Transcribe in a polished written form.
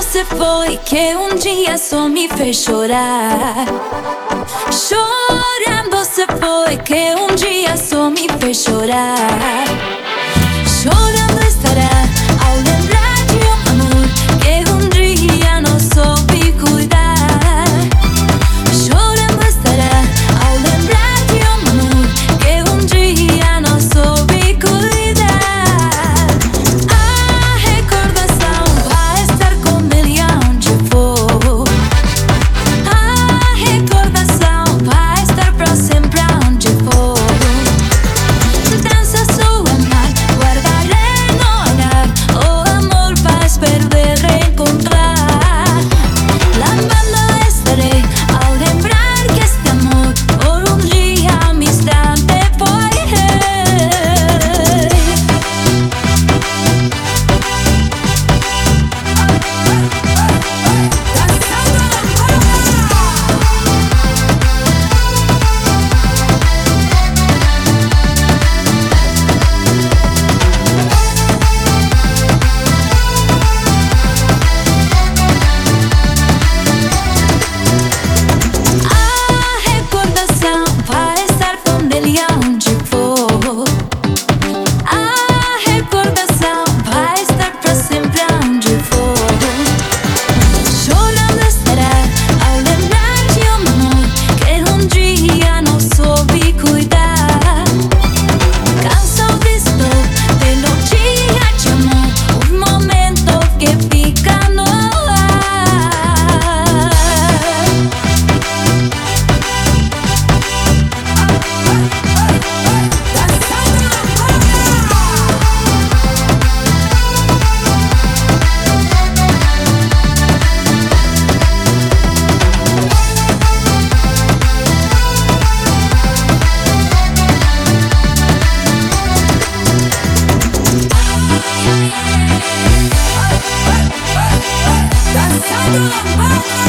se foi que um dia só me fez chorar. Chorando se foi que um dia só me fez chorar. Chorando estará ao lembrar de amor que um dia não soube cuidar. Chorando estará ao lembrar de amor que um dia não soube cuidar. A recordação vai estar com ele aonde for. A recordação vai estar pra sempre aonde for. Dança sua mar, guardaré no olhar. O amor faz perder, reencontrar. Lavando estarei ao lembrar que este amor por um dia um instante foi. A recordação vai estar com ele aonde for. A recordação vai estar pra sempre aonde for. Chorando estará ao lembrar de amor que um dia não soube cuidar. Cansado estou pelo dia de amor, um momento que fica no ar. Dançando